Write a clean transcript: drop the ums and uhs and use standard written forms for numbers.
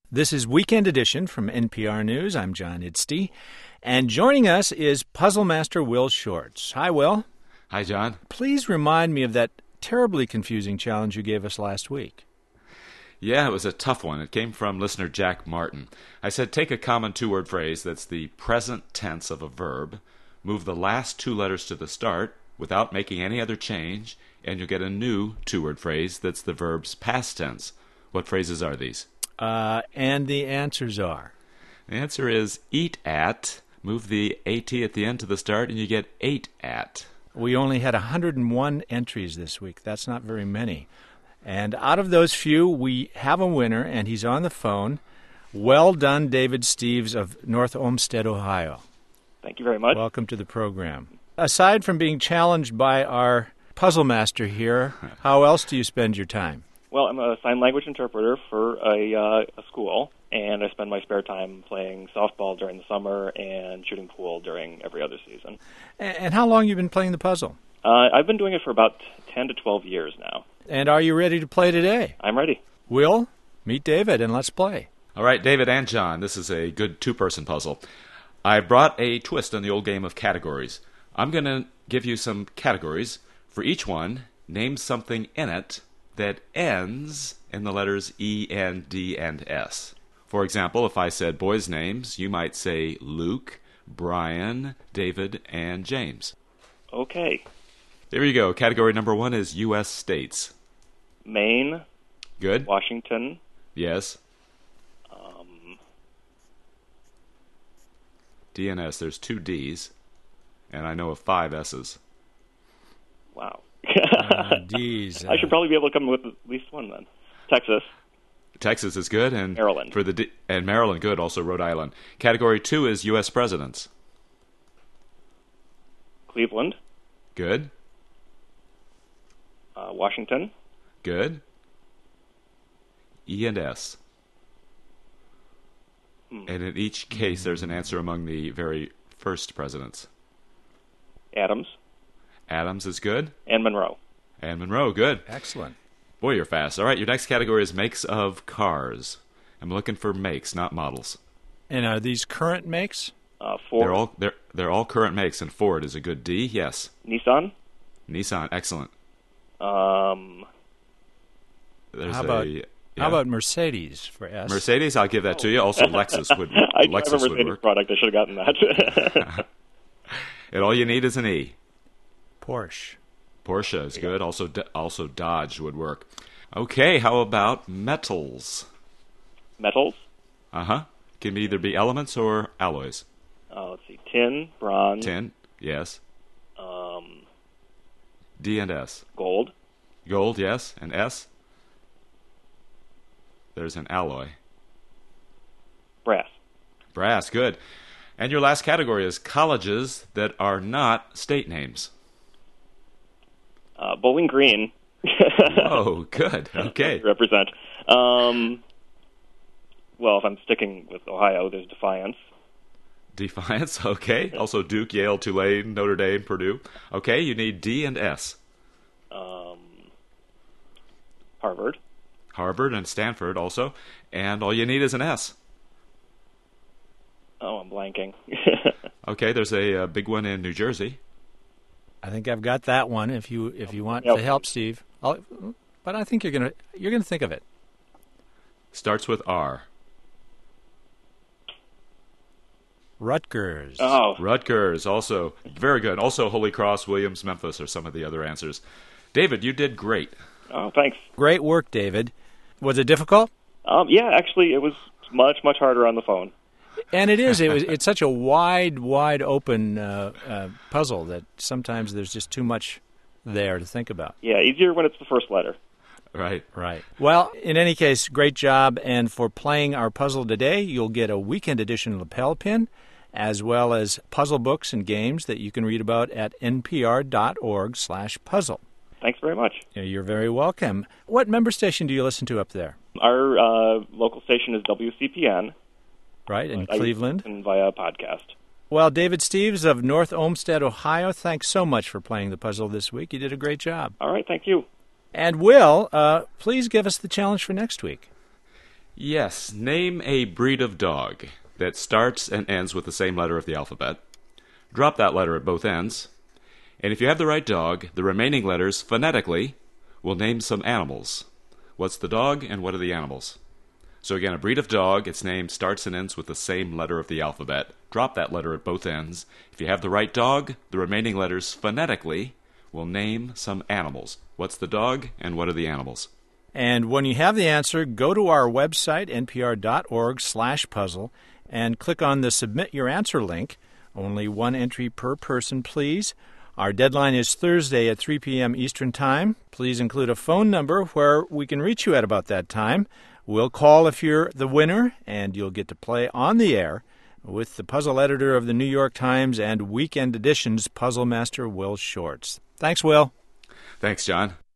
This is Weekend Edition from NPR News. I'm John Idstey. And joining us is Puzzle Master Will Shortz. Hi, Will. Hi, John. Please remind me of that terribly confusing challenge you gave us last week. Yeah, it was a tough one. It came from listener Jack Martin. I said take a common two-word phrase that's the present tense of a verb, move the last two letters to the start without making any other change, and you'll get a new two-word phrase that's the verb's past tense. What phrases are these? And the answers are? The answer is eat at. Move the AT at the end to the start, and you get ate at. We only had 101 entries this week. That's not very many. And out of those few, we have a winner, and he's on the phone. Well done, David Steves of North Olmsted, Ohio. Thank you very much. Welcome to the program. Aside from being challenged by our puzzle master here, how else do you spend your time? Well, I'm a sign language interpreter for a school, and I spend my spare time playing softball during the summer and shooting pool during every other season. And how long have you been playing the puzzle? I've been doing it for about 10 to 12 years now. And are you ready to play today? I'm ready. Will, meet David and let's play. All right, David and John, this is a good two-person puzzle. I brought a twist on the old game of categories. I'm going to give you some categories. For each one, name something in it that ends in the letters E, N, D, and S. For example, if I said boys' names, you might say Luke, Brian, David, and James. Okay. There you go. Category number one is U.S. states. Maine. Good. Washington. Yes. D and S. There's two D's, and I know of five S's. Wow. D's. I should probably be able to come up with at least one then. Texas. Texas is good, and Maryland. And Maryland, good. Also Rhode Island. Category two is U.S. presidents. Cleveland. Good. Washington. Good. E and S. And in each case, there's an answer among the very first presidents. Adams. Adams is good. And Monroe. And Monroe, good. Excellent. Boy, you're fast. All right, your next category is makes of cars. I'm looking for makes, not models. And are these current makes? Ford. They're all current makes, and Ford is a good D. Yes. Nissan. Nissan, excellent. There's How about Mercedes for S? Mercedes, I'll give that to you. Also, Lexus would I have a Lexus would Mercedes work. product. I should have gotten that. And all you need is an E. Porsche. Porsche is good. Also Dodge would work. Okay, how about metals? Metals. Can either be elements or alloys. Let's see. Tin, bronze. Tin, yes. D and S. Gold. Gold, yes. And S? There's an alloy. Brass. Brass, good. And your last category is colleges that are not state names. Bowling Green. Oh, good. Okay. Represent. Well, if I'm sticking with Ohio, there's Defiance. Defiance, okay. Also Duke, Yale, Tulane, Notre Dame, Purdue. Okay, you need D and S. Harvard. Harvard and Stanford also. And all you need is an S. Oh, I'm blanking. Okay, there's a big one in New Jersey. I think I've got that one. If you want to help, Steve, but I think you're gonna think of it. Starts with R. Rutgers. Oh, Rutgers, also very good. Also Holy Cross, Williams, Memphis are some of the other answers. David, you did great. Oh, thanks. Great work, David. Was it difficult? Yeah, actually, it was much harder on the phone. And it is. It's such a wide open puzzle that sometimes there's just too much there to think about. Yeah, easier when it's the first letter. Right. Well, in any case, great job. And for playing our puzzle today, you'll get a weekend edition lapel pin, as well as puzzle books and games that you can read about at npr.org/puzzle. Thanks very much. You're very welcome. What member station do you listen to up there? Our local station is WCPN. Right, in Cleveland. And via podcast. Well, David Steves of North Olmsted, Ohio, thanks so much for playing the puzzle this week. You did a great job. All right, thank you. And Will, please give us the challenge for next week. Yes, name a breed of dog that starts and ends with the same letter of the alphabet. Drop that letter at both ends. And if you have the right dog, the remaining letters phonetically will name some animals. What's the dog and what are the animals? So again, a breed of dog, its name starts and ends with the same letter of the alphabet. Drop that letter at both ends. If you have the right dog, the remaining letters phonetically will name some animals. What's the dog and what are the animals? And when you have the answer, go to our website, npr.org/puzzle, and click on the Submit Your Answer link. Only one entry per person, please. Our deadline is Thursday at 3 p.m. Eastern Time. Please include a phone number where we can reach you at about that time. We'll call if you're the winner, and you'll get to play on the air with the puzzle editor of the New York Times and Weekend Edition's puzzle master, Will Shortz. Thanks, Will. Thanks, John.